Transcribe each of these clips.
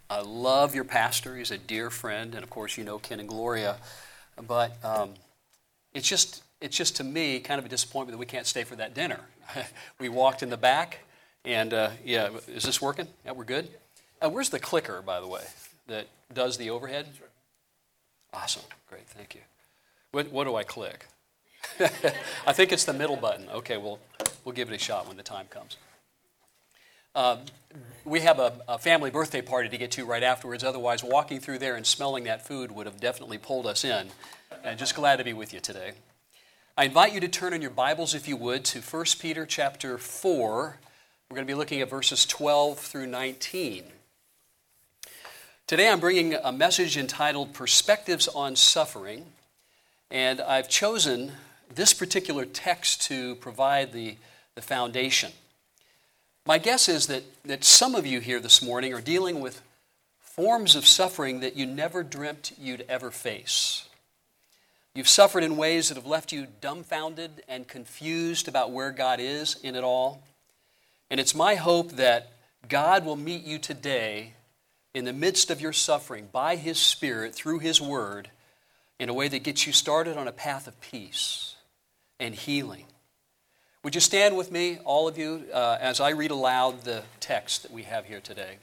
I love your pastor. He's a dear friend, and of course you know Ken and Gloria. But it's just to me kind of a disappointment that we can't stay for that dinner. We walked in the back, and yeah, is this working? Yeah, we're good. Where's the clicker, by the way, that does the overhead? Awesome, great, thank you. What do I click? I think it's the middle button. Okay, we'll give it a shot when the time comes. We have a family birthday party to get to right afterwards. Otherwise, walking through there and smelling that food would have definitely pulled us in. Just glad to be with you today. I invite you to turn in your Bibles, if you would, to 1 Peter chapter 4. We're going to be looking at verses 12 through 19. Today I'm bringing a message entitled Perspectives on Suffering, and I've chosen this particular text to provide the foundation. My guess is that some of you here this morning are dealing with forms of suffering that you never dreamt you'd ever face. You've suffered in ways that have left you dumbfounded and confused about where God is in it all. And it's my hope that God will meet you today in the midst of your suffering by His Spirit through His Word in a way that gets you started on a path of peace and healing. Would you stand with me, all of you, as I read aloud the text that we have here today?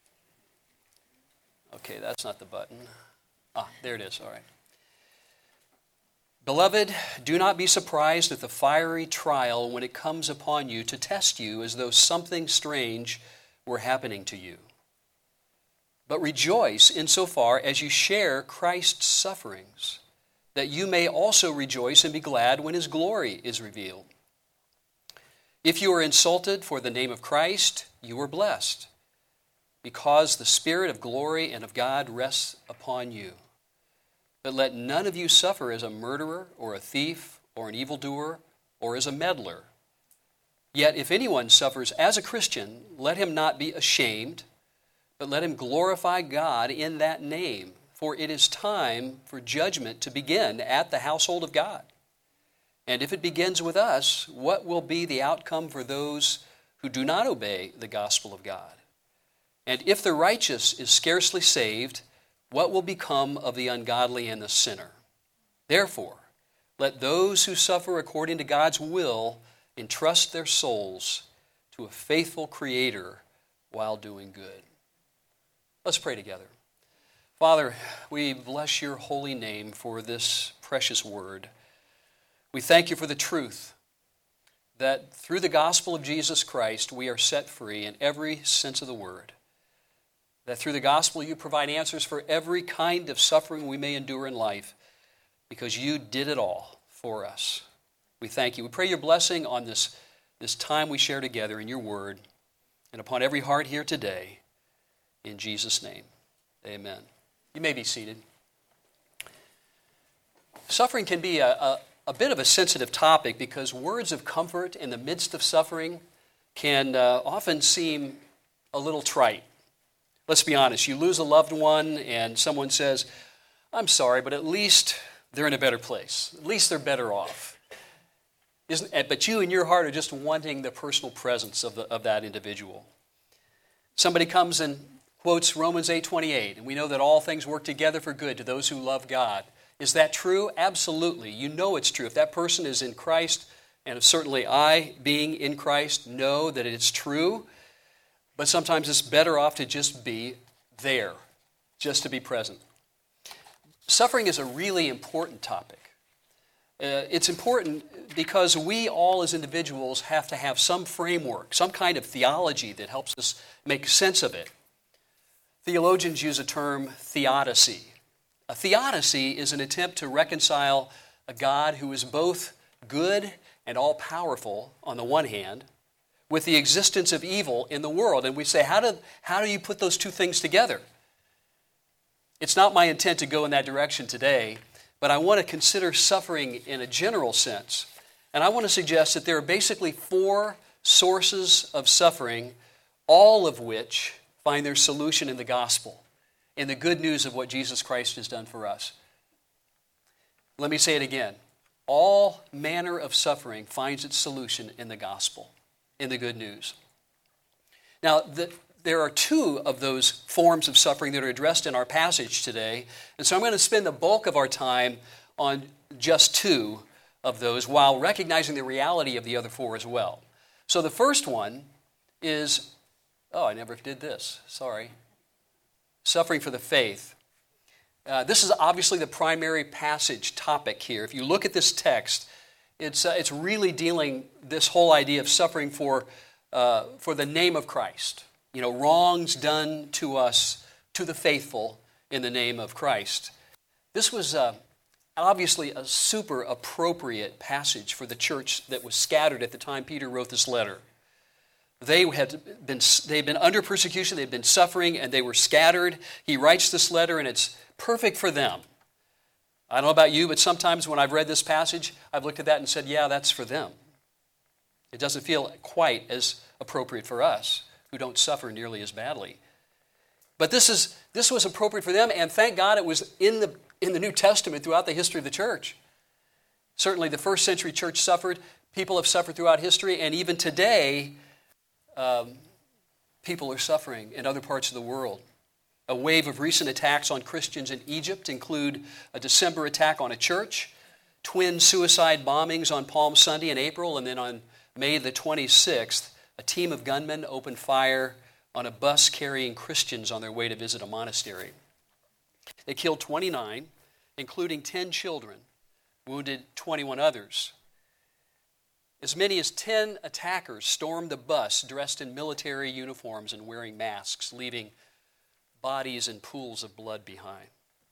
Okay, that's not the button. There it is, all right. Beloved, do not be surprised at the fiery trial when it comes upon you to test you as though something strange were happening to you. But rejoice insofar as you share Christ's sufferings, that you may also rejoice and be glad when His glory is revealed. If you are insulted for the name of Christ, you are blessed, because the Spirit of glory and of God rests upon you. But let none of you suffer as a murderer or a thief or an evildoer or as a meddler. Yet if anyone suffers as a Christian, let him not be ashamed, but let him glorify God in that name, for it is time for judgment to begin at the household of God. And if it begins with us, what will be the outcome for those who do not obey the gospel of God? And if the righteous is scarcely saved, what will become of the ungodly and the sinner? Therefore, let those who suffer according to God's will entrust their souls to a faithful Creator while doing good. Let's pray together. Father, we bless your holy name for this precious word. We thank you for the truth that through the gospel of Jesus Christ we are set free in every sense of the word. That through the gospel you provide answers for every kind of suffering we may endure in life because you did it all for us. We thank you. We pray your blessing on this time we share together in your word and upon every heart here today. In Jesus' name, amen. You may be seated. Suffering can be a bit of a sensitive topic because words of comfort in the midst of suffering can often seem a little trite. Let's be honest, you lose a loved one and someone says, I'm sorry, but at least they're in a better place. At least they're better off. But you in your heart are just wanting the personal presence of that individual. Somebody comes and quotes Romans 8:28, and we know that all things work together for good to those who love God. Is that true? Absolutely. You know it's true. If that person is in Christ, and certainly I, being in Christ, know that it's true, but sometimes it's better off to just be there, just to be present. Suffering is a really important topic. It's important because we all as individuals have to have some framework, some kind of theology that helps us make sense of it. Theologians use a term, theodicy. A theodicy is an attempt to reconcile a God who is both good and all-powerful on the one hand, with the existence of evil in the world. And we say, how do you put those two things together? It's not my intent to go in that direction today, but I want to consider suffering in a general sense. And I want to suggest that there are basically 4 sources of suffering, all of which find their solution in the gospel, in the good news of what Jesus Christ has done for us. Let me say it again. All manner of suffering finds its solution in the gospel, in the good news. Now, there are two of those forms of suffering that are addressed in our passage today. And so I'm going to spend the bulk of our time on just two of those while recognizing the reality of the other four as well. So the first one is, I never did this, sorry. Suffering for the faith. This is obviously the primary passage topic here. If you look at this text, it's really dealing this whole idea of suffering for the name of Christ. Wrongs done to us, to the faithful, in the name of Christ. This was obviously a super appropriate passage for the church that was scattered at the time Peter wrote this letter. They'd been under persecution, they'd been suffering, and they were scattered. He writes this letter, and it's perfect for them. I don't know about you, but sometimes when I've read this passage, I've looked at that and said, yeah, that's for them. It doesn't feel quite as appropriate for us, who don't suffer nearly as badly. But this was appropriate for them, and thank God it was in the New Testament throughout the history of the church. Certainly the first century church suffered. People have suffered throughout history, and even today, people are suffering in other parts of the world. A wave of recent attacks on Christians in Egypt include a December attack on a church, twin suicide bombings on Palm Sunday in April, and then on May the 26th, a team of gunmen opened fire on a bus carrying Christians on their way to visit a monastery. They killed 29, including 10 children, wounded 21 others. As many as 10 attackers stormed the bus dressed in military uniforms and wearing masks, leaving bodies and pools of blood behind.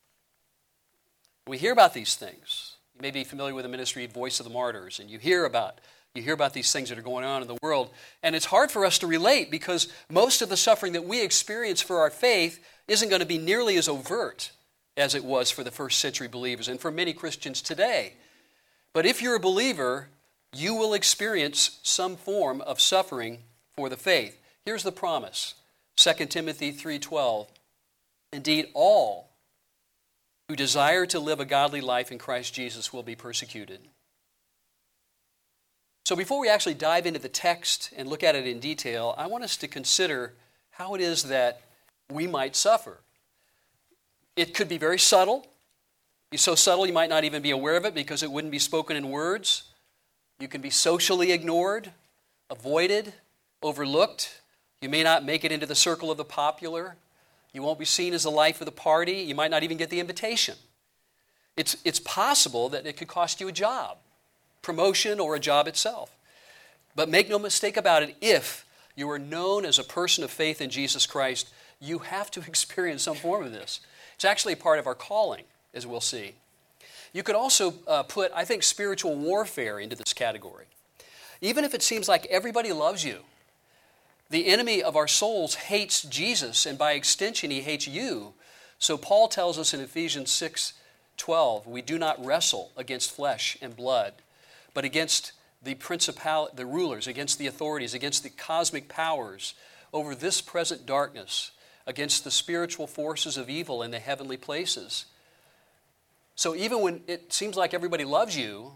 We hear about these things. You may be familiar with the ministry Voice of the Martyrs, and you hear about these things that are going on in the world, and it's hard for us to relate because most of the suffering that we experience for our faith isn't going to be nearly as overt as it was for the first century believers and for many Christians today. But if you're a believer, you will experience some form of suffering for the faith. Here's the promise, 2 Timothy 3:12. Indeed, all who desire to live a godly life in Christ Jesus will be persecuted. So before we actually dive into the text and look at it in detail, I want us to consider how it is that we might suffer. It could be very subtle. It's so subtle you might not even be aware of it because it wouldn't be spoken in words. You can be socially ignored, avoided, overlooked. You may not make it into the circle of the popular. You won't be seen as the life of the party. You might not even get the invitation. It's possible that it could cost you a job, promotion, or a job itself. But make no mistake about it, if you are known as a person of faith in Jesus Christ, you have to experience some form of this. It's actually a part of our calling, as we'll see. You could also put, I think, spiritual warfare into this category. Even if it seems like everybody loves you, the enemy of our souls hates Jesus, and by extension, he hates you. So Paul tells us in Ephesians 6:12, we do not wrestle against flesh and blood, but against the rulers, against the authorities, against the cosmic powers over this present darkness, against the spiritual forces of evil in the heavenly places. So even when it seems like everybody loves you,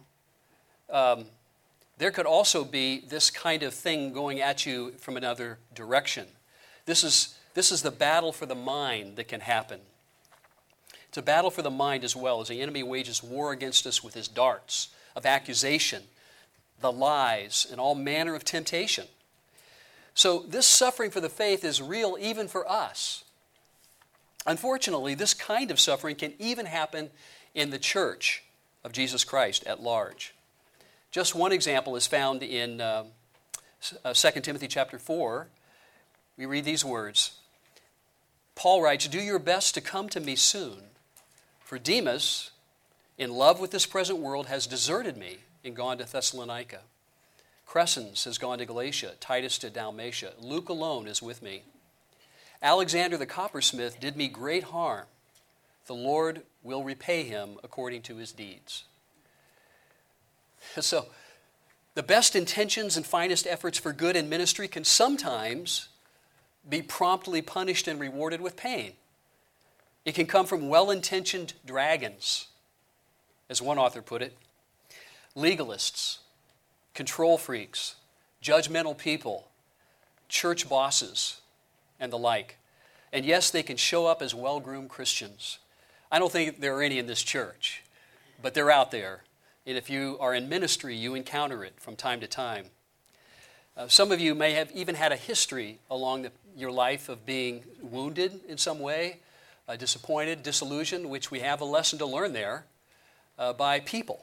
there could also be this kind of thing going at you from another direction. This is the battle for the mind that can happen. It's a battle for the mind as well, as the enemy wages war against us with his darts of accusation, the lies, and all manner of temptation. So this suffering for the faith is real even for us. Unfortunately, this kind of suffering can even happen in the church of Jesus Christ at large. Just one example is found in 2 Timothy chapter 4. We read these words. Paul writes, do your best to come to me soon, for Demas, in love with this present world, has deserted me and gone to Thessalonica. Crescens has gone to Galatia, Titus to Dalmatia. Luke alone is with me. Alexander the coppersmith did me great harm. The Lord will repay him according to his deeds. So, the best intentions and finest efforts for good in ministry can sometimes be promptly punished and rewarded with pain. It can come from well-intentioned dragons, as one author put it, legalists, control freaks, judgmental people, church bosses, and the like. And yes, they can show up as well-groomed Christians. I don't think there are any in this church, but they're out there. And if you are in ministry, you encounter it from time to time. Some of you may have even had a history along your life of being wounded in some way, disappointed, disillusioned, which we have a lesson to learn there by people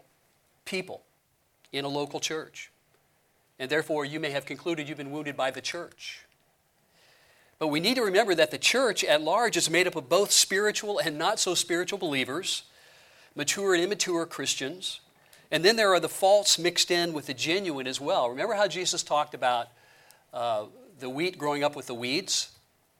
in a local church. And therefore, you may have concluded you've been wounded by the church. But we need to remember that the church at large is made up of both spiritual and not so spiritual believers, mature and immature Christians. And then there are the false mixed in with the genuine as well. Remember how Jesus talked about the wheat growing up with the weeds?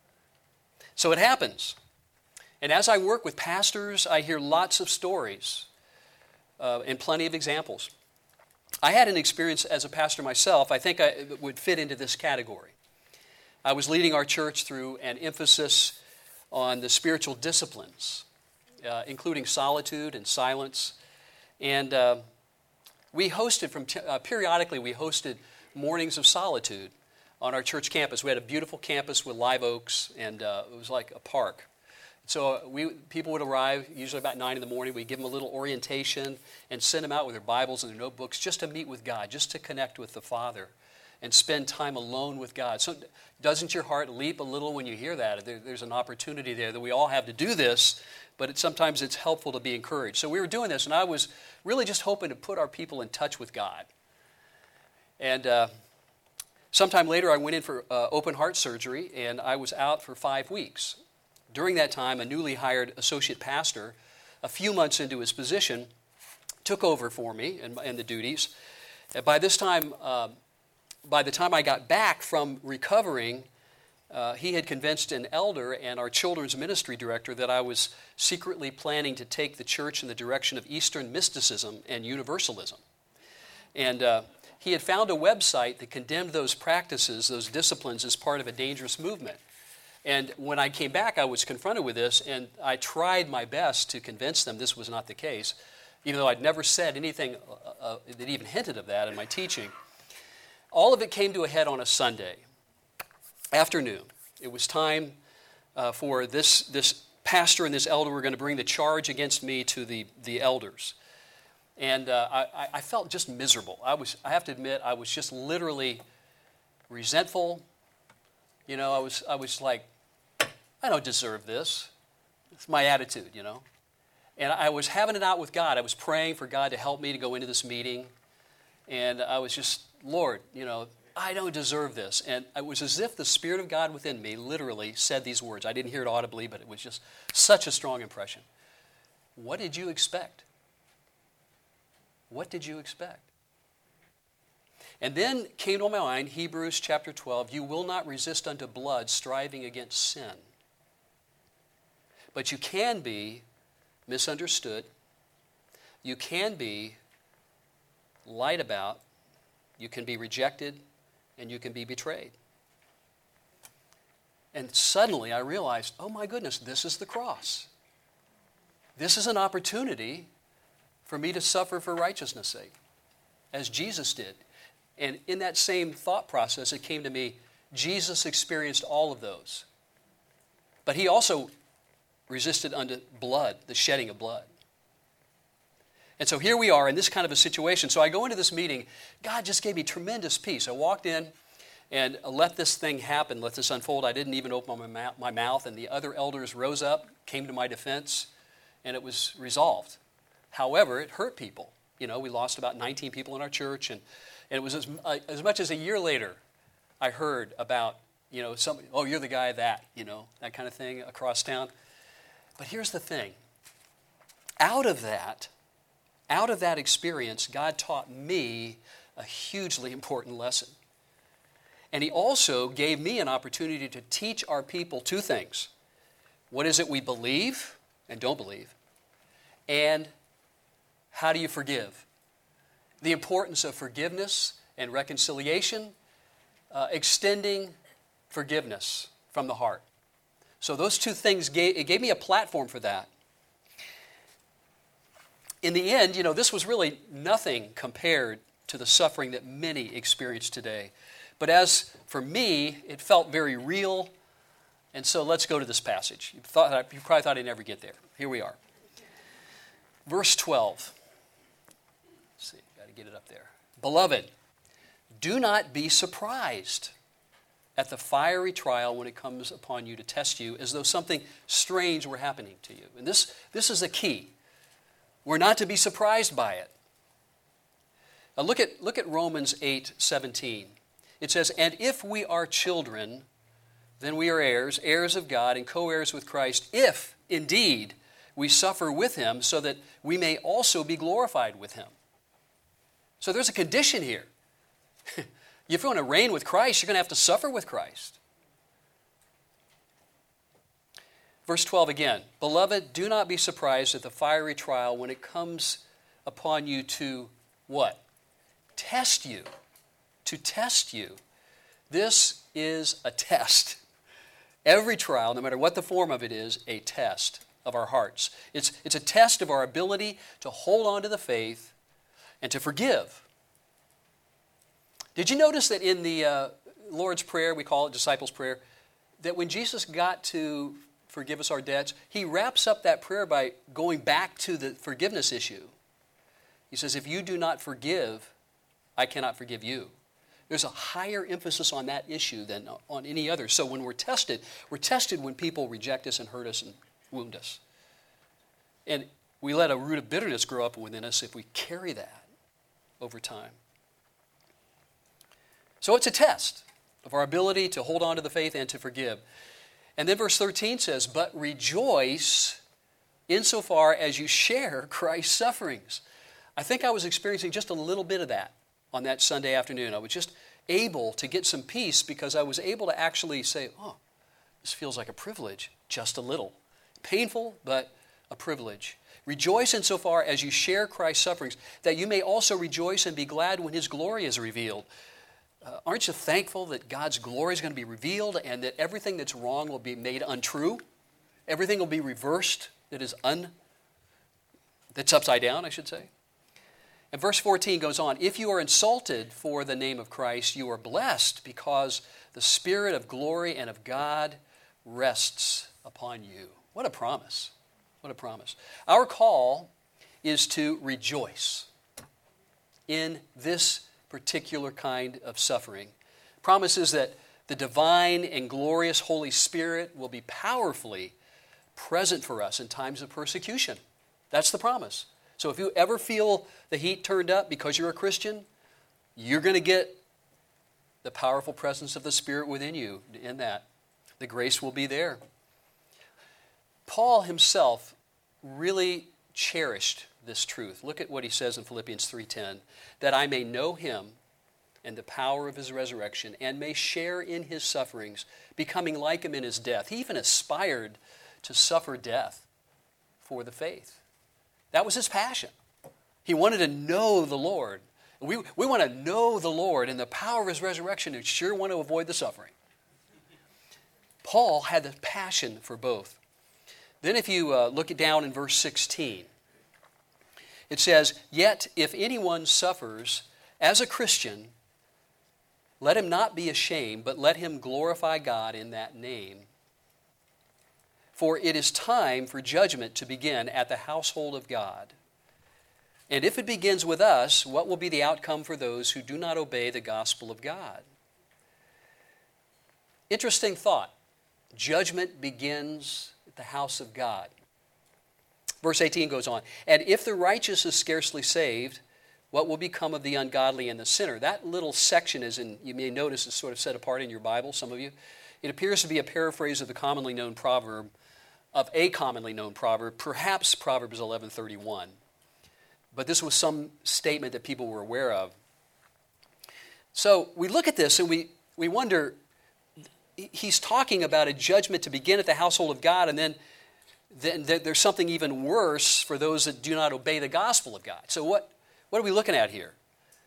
So it happens. And as I work with pastors, I hear lots of stories and plenty of examples. I had an experience as a pastor myself. I think I would fit into this category. I was leading our church through an emphasis on the spiritual disciplines, including solitude and silence. And we hosted periodically we hosted mornings of solitude on our church campus. We had a beautiful campus with live oaks, and it was like a park. So people would arrive, usually about 9 in the morning. We'd give them a little orientation and send them out with their Bibles and their notebooks just to meet with God, just to connect with the Father and spend time alone with God. So doesn't your heart leap a little when you hear that? There's an opportunity there that we all have to do this, but sometimes it's helpful to be encouraged. So we were doing this, and I was really just hoping to put our people in touch with God. And sometime later, I went in for open heart surgery, and I was out for 5 weeks. During that time, a newly hired associate pastor, a few months into his position, took over for me and the duties. By the time I got back from recovering, he had convinced an elder and our children's ministry director that I was secretly planning to take the church in the direction of Eastern mysticism and universalism. And he had found a website that condemned those practices, those disciplines, as part of a dangerous movement. And when I came back, I was confronted with this, and I tried my best to convince them this was not the case, even though I'd never said anything that even hinted of that in my teaching. All of it came to a head on a Sunday afternoon. It was time for this pastor and this elder were going to bring the charge against me to the elders. And I felt just miserable. I have to admit, I was just literally resentful. You know, I was like, I don't deserve this. It's my attitude, you know. And I was having it out with God. I was praying for God to help me to go into this meeting. And I was just, Lord, you know, I don't deserve this. And it was as if the Spirit of God within me literally said these words. I didn't hear it audibly, but it was just such a strong impression. What did you expect? What did you expect? And then came to my mind Hebrews chapter 12, you will not resist unto blood, striving against sin. But you can be misunderstood. You can be lied about. You can be rejected, and you can be betrayed. And suddenly I realized, oh my goodness, this is the cross. This is an opportunity for me to suffer for righteousness' sake, as Jesus did. And in that same thought process, it came to me, Jesus experienced all of those. But he also resisted unto blood, the shedding of blood. And so here we are in this kind of a situation. So I go into this meeting. God just gave me tremendous peace. I walked in and let this thing happen, let this unfold. I didn't even open my mouth, and the other elders rose up, came to my defense, and it was resolved. However, it hurt people. You know, we lost about 19 people in our church, and it was as much as a year later, I heard about, you know, somebody, oh, you're the guy that, you know, that kind of thing across town. But here's the thing. Out of that experience, God taught me a hugely important lesson. And he also gave me an opportunity to teach our people two things. What is it we believe and don't believe? And how do you forgive? The importance of forgiveness and reconciliation, extending forgiveness from the heart. So those two things, it gave me a platform for that. In the end, you know, this was really nothing compared to the suffering that many experience today. But as for me, it felt very real, And so let's go to this passage. You probably thought I'd never get there. Here we are. Verse 12. Let's see, got to get it up there. Beloved, do not be surprised at the fiery trial when it comes upon you to test you, as though something strange were happening to you. And this is the key. We're not to be surprised by it. Now look at Romans 8:17. It says, "And if we are children, then we are heirs, heirs of God, and co-heirs with Christ, if indeed we suffer with him, so that we may also be glorified with him." So there's a condition here. If you want to reign with Christ, you're going to have to suffer with Christ. Verse 12 again. Beloved, do not be surprised at the fiery trial when it comes upon you to what? Test you. To test you. This is a test. Every trial, no matter what the form of it is, a test of our hearts. It's a test of our ability to hold on to the faith and to forgive. Did you notice that in the Lord's Prayer, we call it Disciples' Prayer, that when Jesus got to forgive us our debts, he wraps up that prayer by going back to the forgiveness issue. He says, if you do not forgive, I cannot forgive you. There's a higher emphasis on that issue than on any other. So when we're tested when people reject us and hurt us and wound us. And we let a root of bitterness grow up within us if we carry that over time. So it's a test of our ability to hold on to the faith and to forgive. And then verse 13 says, but rejoice insofar as you share Christ's sufferings. I think I was experiencing just a little bit of that on that Sunday afternoon. I was just able to get some peace because I was able to actually say, oh, this feels like a privilege, just a little. Painful, but a privilege. Rejoice insofar as you share Christ's sufferings, that you may also rejoice and be glad when his glory is revealed. Aren't you thankful that God's glory is going to be revealed and that everything that's wrong will be made untrue? Everything will be reversed that's upside down, I should say. And verse 14 goes on, if you are insulted for the name of Christ, you are blessed because the Spirit of glory and of God rests upon you. What a promise. What a promise. Our call is to rejoice in this particular kind of suffering. Promises that the divine and glorious Holy Spirit will be powerfully present for us in times of persecution. That's the promise. So if you ever feel the heat turned up because you're a Christian, you're going to get the powerful presence of the Spirit within you in that. The grace will be there. Paul himself really cherished this truth. Look at what he says in Philippians 3:10, that I may know him and the power of his resurrection and may share in his sufferings, becoming like him in his death. He even aspired to suffer death for the faith. That was his passion. He wanted to know the Lord. We want to know the Lord and the power of his resurrection and sure want to avoid the suffering. Paul had the passion for both. Then if you look it down in verse 16, it says, yet if anyone suffers as a Christian, let him not be ashamed, but let him glorify God in that name. For it is time for judgment to begin at the household of God. And if it begins with us, what will be the outcome for those who do not obey the gospel of God? Interesting thought. Judgment begins at the house of God. Verse 18 goes on, and if the righteous is scarcely saved, what will become of the ungodly and the sinner? That little section is you may notice, is sort of set apart in your Bible, some of you. It appears to be a paraphrase of a commonly known proverb, perhaps Proverbs 11:31. But this was some statement that people were aware of. So we look at this and we wonder, he's talking about a judgment to begin at the household of God, and then there's something even worse for those that do not obey the gospel of God. So what are we looking at here?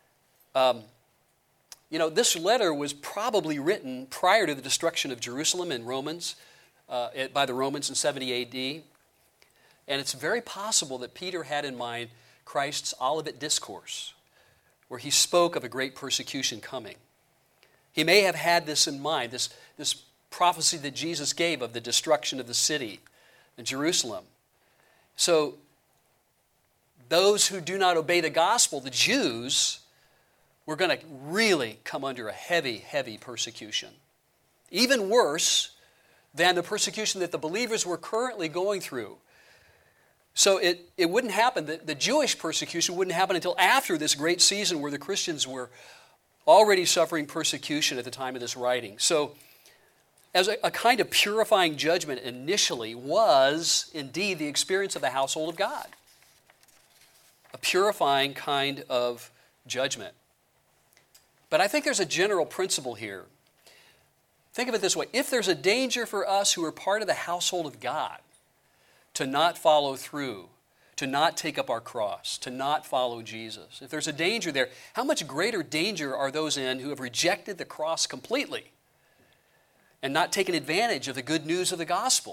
This letter was probably written prior to the destruction of Jerusalem in by the Romans in 70 A.D. And it's very possible that Peter had in mind Christ's Olivet Discourse, where he spoke of a great persecution coming. He may have had this in mind, this prophecy that Jesus gave of the destruction of the city in Jerusalem. So those who do not obey the gospel, the Jews, were going to really come under a heavy, heavy persecution. Even worse than the persecution that the believers were currently going through. So it wouldn't happen, the Jewish persecution wouldn't happen until after this great season where the Christians were already suffering persecution at the time of this writing. So as a kind of purifying judgment initially was indeed the experience of the household of God. A purifying kind of judgment. But I think there's a general principle here. Think of it this way. If there's a danger for us who are part of the household of God to not follow through, to not take up our cross, to not follow Jesus, if there's a danger there, how much greater danger are those in who have rejected the cross completely and not taken advantage of the good news of the gospel?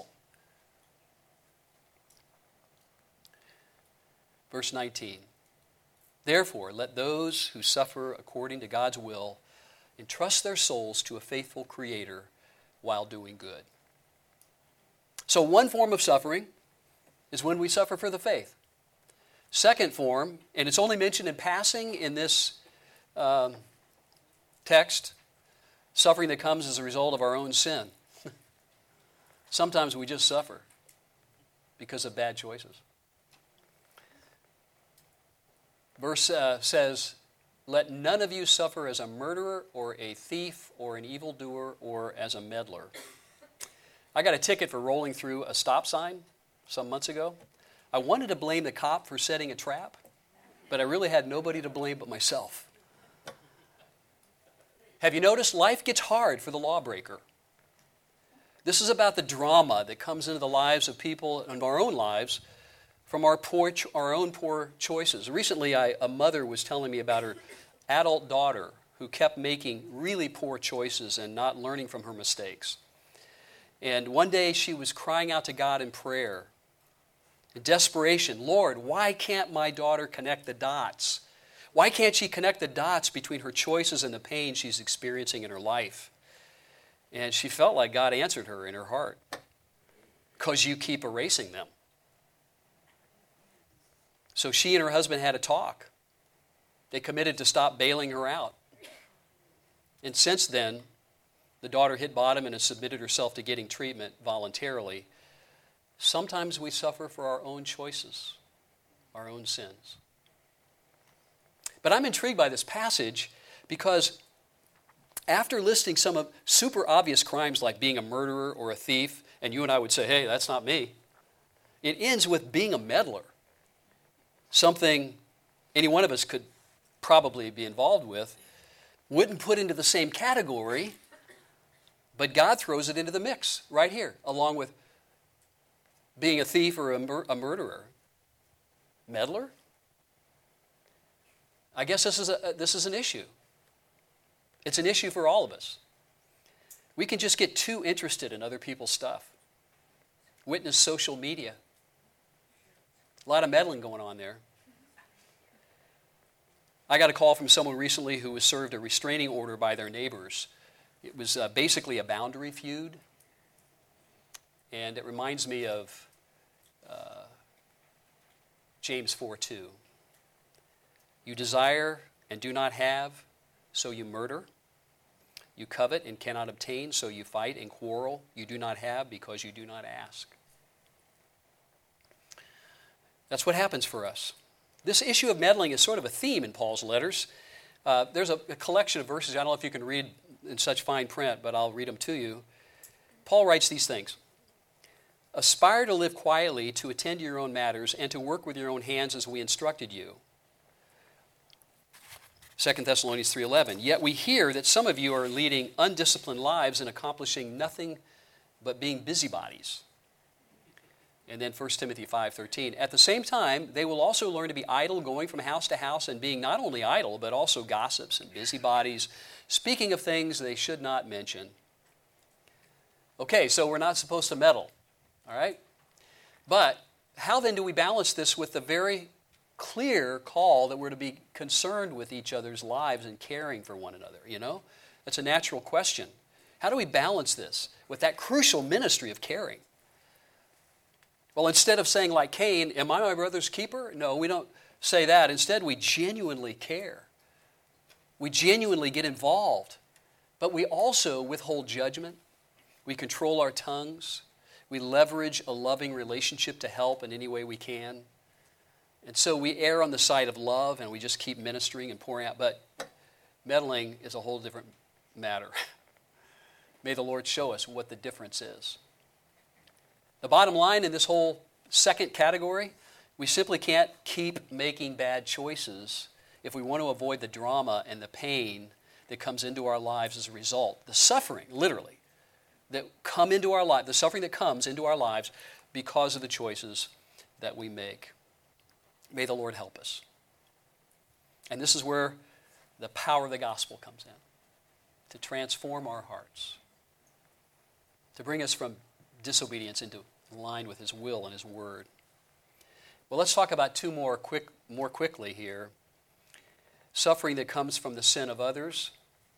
Verse 19. Therefore, let those who suffer according to God's will entrust their souls to a faithful Creator while doing good. So one form of suffering is when we suffer for the faith. Second form, and it's only mentioned in passing in this text, suffering that comes as a result of our own sin. Sometimes we just suffer because of bad choices. Verse says, let none of you suffer as a murderer or a thief or an evildoer or as a meddler. I got a ticket for rolling through a stop sign some months ago. I wanted to blame the cop for setting a trap, but I really had nobody to blame but myself. Have you noticed life gets hard for the lawbreaker? This is about the drama that comes into the lives of people and our own lives from our own poor choices. Recently, a mother was telling me about her adult daughter who kept making really poor choices and not learning from her mistakes. And one day she was crying out to God in prayer, in desperation, Lord, why can't my daughter connect the dots? Why can't she connect the dots between her choices and the pain she's experiencing in her life? And she felt like God answered her in her heart. Because you keep erasing them. So she and her husband had a talk. They committed to stop bailing her out. And since then, the daughter hit bottom and has submitted herself to getting treatment voluntarily. Sometimes we suffer for our own choices, our own sins. But I'm intrigued by this passage because after listing some of super obvious crimes like being a murderer or a thief, and you and I would say, hey, that's not me, it ends with being a meddler. Something any one of us could probably be involved with, wouldn't put into the same category, but God throws it into the mix right here, along with being a thief or a murderer. Meddler? I guess this is an issue. It's an issue for all of us. We can just get too interested in other people's stuff. Witness social media. A lot of meddling going on there. I got a call from someone recently who was served a restraining order by their neighbors. It was basically a boundary feud. And it reminds me of James 4:2. You desire and do not have, so you murder. You covet and cannot obtain, so you fight and quarrel. You do not have because you do not ask. That's what happens for us. This issue of meddling is sort of a theme in Paul's letters. There's a collection of verses. I don't know if you can read in such fine print, but I'll read them to you. Paul writes these things. Aspire to live quietly, to attend to your own matters, and to work with your own hands as we instructed you. 2 Thessalonians 3:11. Yet we hear that some of you are leading undisciplined lives and accomplishing nothing but being busybodies. And then 1 Timothy 5:13. At the same time, they will also learn to be idle, going from house to house, and being not only idle, but also gossips and busybodies, speaking of things they should not mention. Okay, so we're not supposed to meddle, all right? But how then do we balance this with the very clear call that we're to be concerned with each other's lives and caring for one another, you know? That's a natural question. How do we balance this with that crucial ministry of caring? Well, instead of saying like Cain, am I my brother's keeper? No, we don't say that. Instead, we genuinely care. We genuinely get involved. But we also withhold judgment. We control our tongues. We leverage a loving relationship to help in any way we can. And so we err on the side of love, and we just keep ministering and pouring out. But meddling is a whole different matter. May the Lord show us what the difference is. The bottom line in this whole second category, we simply can't keep making bad choices if we want to avoid the drama and the pain that comes into our lives as a result. The suffering, literally, that come into our life, the suffering that comes into our lives because of the choices that we make. May the Lord help us. And this is where the power of the gospel comes in, to transform our hearts, to bring us from disobedience into line with His will and His word. Well, let's talk about two more quickly here. Suffering that comes from the sin of others,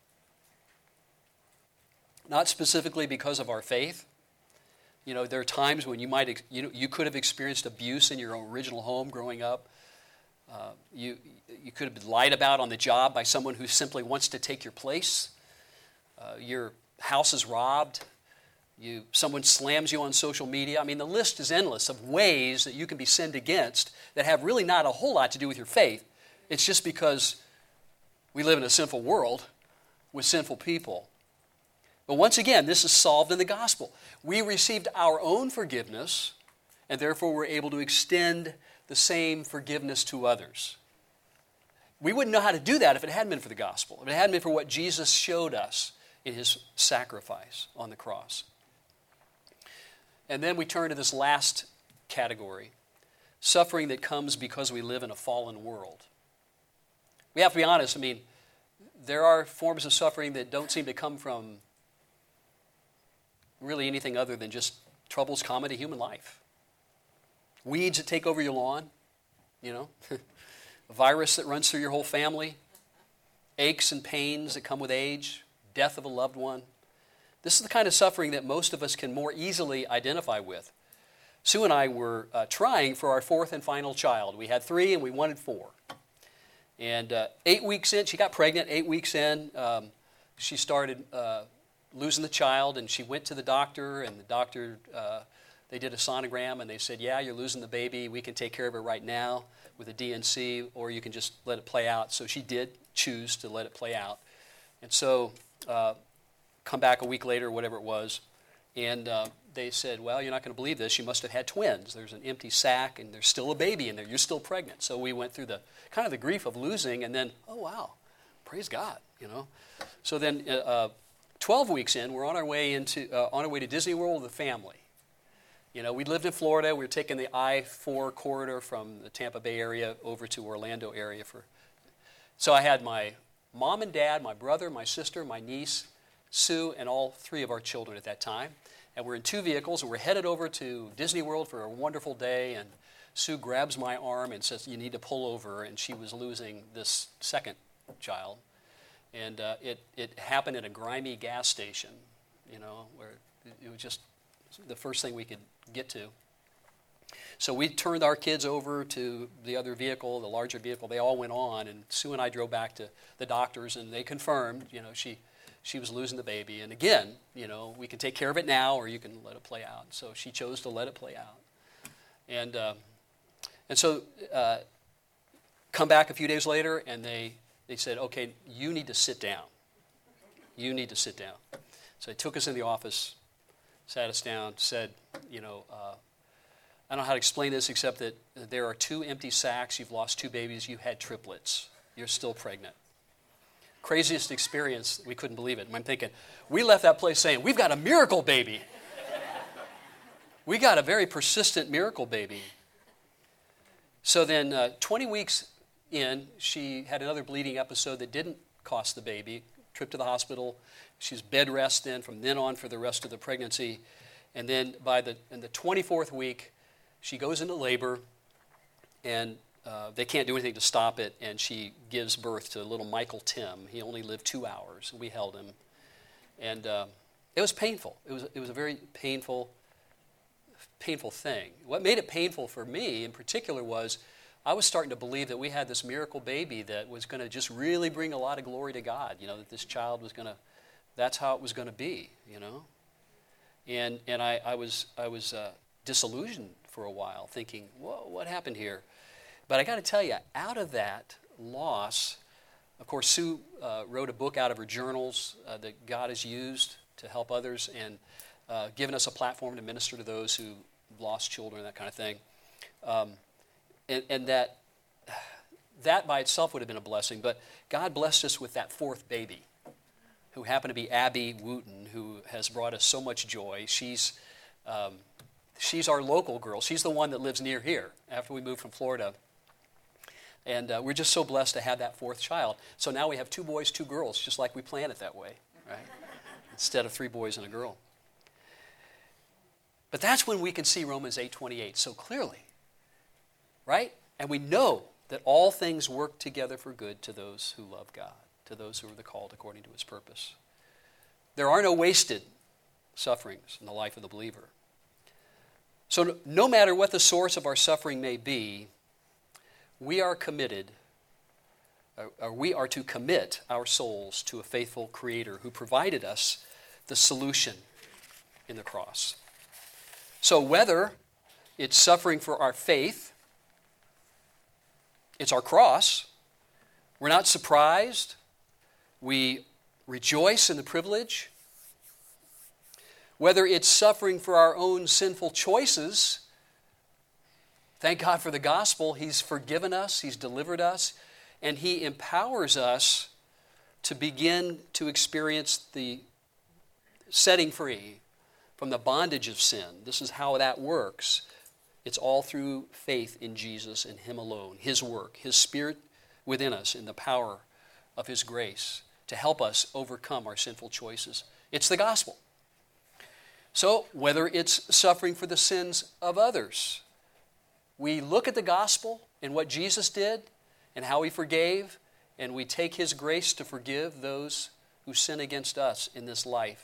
not specifically because of our faith. You know, there are times when you could have experienced abuse in your original home growing up. You could have been lied about on the job by someone who simply wants to take your place. Your house is robbed. Someone slams you on social media. I mean, the list is endless of ways that you can be sinned against that have really not a whole lot to do with your faith. It's just because we live in a sinful world with sinful people. But once again, this is solved in the gospel. We received our own forgiveness, and therefore we're able to extend the same forgiveness to others. We wouldn't know how to do that if it hadn't been for the gospel, if it hadn't been for what Jesus showed us in His sacrifice on the cross. And then we turn to this last category, suffering that comes because we live in a fallen world. We have to be honest. I mean, there are forms of suffering that don't seem to come from really anything other than just troubles common to human life. Weeds that take over your lawn, a virus that runs through your whole family, aches and pains that come with age, death of a loved one. This is the kind of suffering that most of us can more easily identify with. Sue and I were trying for our fourth and final child. We had 3 and we wanted 4. And 8 weeks in, she got pregnant. 8 weeks in, she started losing the child, and she went to the doctor, and the doctor, they did a sonogram, and they said, yeah, you're losing the baby. We can take care of it right now with a DNC, or you can just let it play out. So she did choose to let it play out. And so come back a week later, whatever it was, and they said, well, you're not going to believe this. You must have had twins. There's an empty sac, and there's still a baby in there. You're still pregnant. So we went through the kind of the grief of losing, and then, oh, wow, praise God, So then 12 weeks in, we're on our way to Disney World with the family. We lived in Florida. We were taking the I-4 corridor from the Tampa Bay area over to Orlando area. So I had my mom and dad, my brother, my sister, my niece, Sue, and all 3 of our children at that time. And we're in 2 vehicles, and we're headed over to Disney World for a wonderful day. And Sue grabs my arm and says, you need to pull over. And she was losing this second child. And it happened at a grimy gas station, where it was just the first thing we could get to. So we turned our kids over to the other vehicle, the larger vehicle. They all went on, and Sue and I drove back to the doctors, and they confirmed, she was losing the baby. And again, we can take care of it now, or you can let it play out. So she chose to let it play out. And so come back a few days later, and they said, okay, you need to sit down. You need to sit down. So they took us in the office, sat us down, said, I don't know how to explain this except that there are 2 empty sacs. You've lost 2 babies. You had triplets. You're still pregnant. Craziest experience. We couldn't believe it. And I'm thinking, we left that place saying, we've got a miracle baby. We got a very persistent miracle baby. So then 20 weeks in, she had another bleeding episode that didn't cost the baby. Trip to the hospital. She's bed rest then from then on for the rest of the pregnancy. And then in the 24th week, she goes into labor, and they can't do anything to stop it, and she gives birth to little Michael Tim. He only lived 2 hours. We held him. And It was painful. It was a very painful thing. What made it painful for me in particular was I was starting to believe that we had this miracle baby that was going to just really bring a lot of glory to God, that this child was going to, that's how it was going to be, And I was disillusioned for a while, thinking, whoa, what happened here? But I got to tell you, out of that loss, of course, Sue wrote a book out of her journals that God has used to help others and given us a platform to minister to those who lost children, that kind of thing. And that by itself would have been a blessing, but God blessed us with that fourth baby, who happened to be Abby Wooten, who has brought us so much joy. She's our local girl. She's the one that lives near here after we moved from Florida. And we're just so blessed to have that fourth child. So now we have 2 boys, 2 girls, just like we planned it that way, right? Instead of 3 boys and a girl. But that's when we can see Romans 8:28 so clearly, right? And we know that all things work together for good to those who love God, to those who are the called according to his purpose. There are no wasted sufferings in the life of the believer. So no matter what the source of our suffering may be, we are committed, or we are to commit our souls to a faithful Creator who provided us the solution in the cross. So whether it's suffering for our faith, it's our cross, we're not surprised, we rejoice in the privilege. Whether it's suffering for our own sinful choices, thank God for the gospel. He's forgiven us, he's delivered us, and he empowers us to begin to experience the setting free from the bondage of sin. This is how that works. It's all through faith in Jesus and him alone, his work, his Spirit within us in the power of his grace to help us overcome our sinful choices. It's the gospel. So whether it's suffering for the sins of others, we look at the gospel and what Jesus did and how he forgave, and we take his grace to forgive those who sin against us in this life.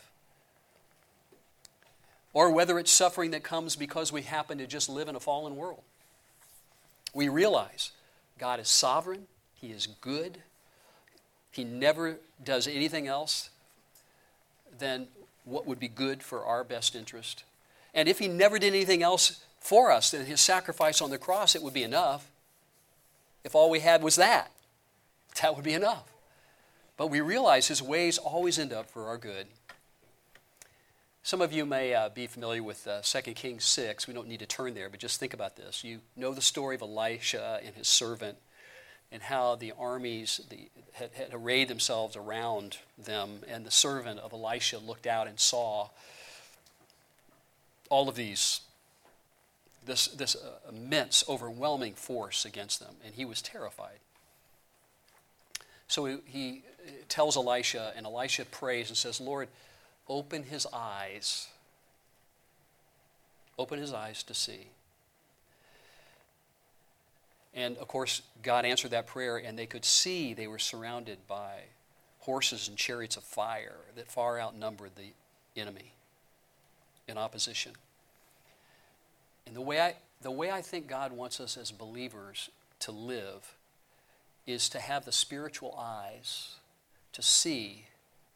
Or whether it's suffering that comes because we happen to just live in a fallen world. We realize God is sovereign, he is good, he never does anything else than what would be good for our best interest. And if he never did anything else for us than his sacrifice on the cross, it would be enough. If all we had was that would be enough. But we realize his ways always end up for our good. Some of you may be familiar with 2 Kings 6. We don't need to turn there, but just think about this. You know the story of Elisha and his servant and how the armies had arrayed themselves around them, and the servant of Elisha looked out and saw all of this immense, overwhelming force against them, and he was terrified. So he tells Elisha, and Elisha prays and says, Lord, open his eyes to see. And of course, God answered that prayer, and they could see they were surrounded by horses and chariots of fire that far outnumbered the enemy in opposition. And the way I think God wants us as believers to live is to have the spiritual eyes to see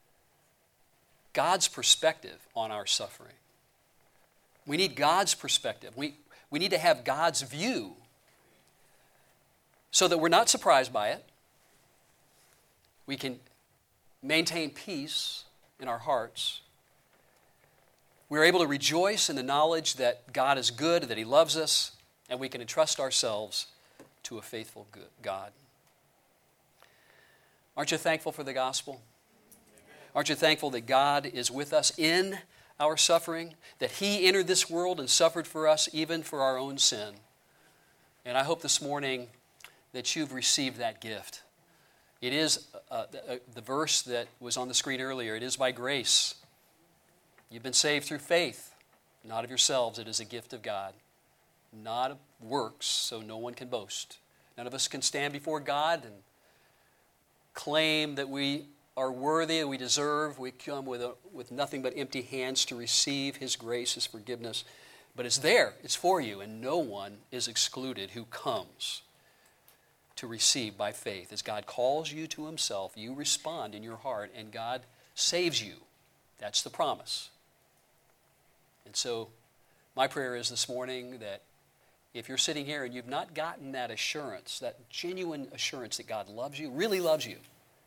God's perspective on our suffering. We need God's perspective. We need to have God's view so that we're not surprised by it. We can maintain peace in our hearts. We're able to rejoice in the knowledge that God is good, that he loves us, and we can entrust ourselves to a faithful God. Aren't you thankful for the gospel? Aren't you thankful that God is with us in our suffering, that he entered this world and suffered for us even for our own sin? And I hope this morning that you've received that gift. It is the verse that was on the screen earlier. It is by grace. You've been saved through faith, not of yourselves. It is a gift of God, not of works, so no one can boast. None of us can stand before God and claim that we are worthy, we deserve. We come with nothing but empty hands to receive His grace, His forgiveness. But it's there, it's for you, and no one is excluded who comes to receive by faith. As God calls you to Himself, you respond in your heart, and God saves you. That's the promise. And so my prayer is this morning that if you're sitting here and you've not gotten that assurance, that genuine assurance that God loves you, really loves you,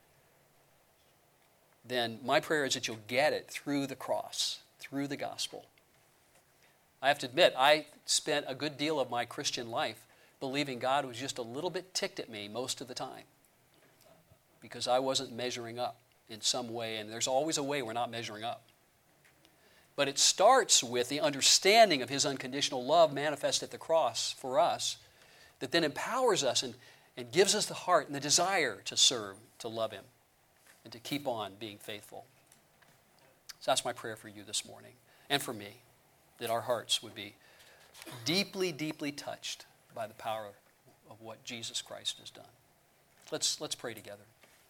then my prayer is that you'll get it through the cross, through the gospel. I have to admit, I spent a good deal of my Christian life believing God was just a little bit ticked at me most of the time because I wasn't measuring up in some way, and there's always a way we're not measuring up. But it starts with the understanding of His unconditional love manifest at the cross for us that then empowers us and gives us the heart and the desire to serve, to love Him, and to keep on being faithful. So that's my prayer for you this morning and for me, that our hearts would be deeply, deeply touched by the power of what Jesus Christ has done. Let's pray together.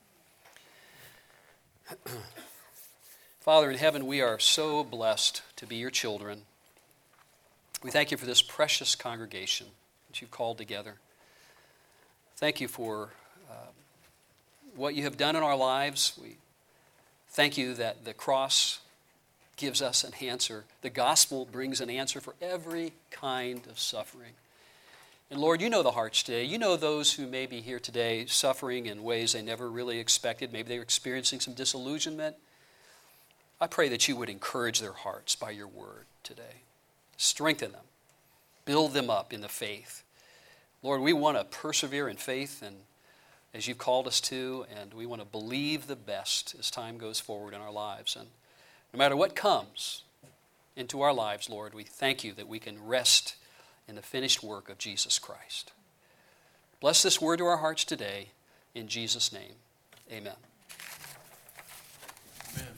Father in heaven, we are so blessed to be your children. We thank you for this precious congregation that you've called together. Thank you for what you have done in our lives. We thank you that the cross gives us an answer. The gospel brings an answer for every kind of suffering. And Lord, you know the hearts today. You know those who may be here today suffering in ways they never really expected. Maybe they're experiencing some disillusionment. I pray that you would encourage their hearts by your word today. Strengthen them. Build them up in the faith. Lord, we want to persevere in faith and as you've called us to, and we want to believe the best as time goes forward in our lives. And no matter what comes into our lives, Lord, we thank you that we can rest in the finished work of Jesus Christ. Bless this word to our hearts today. In Jesus' name, amen.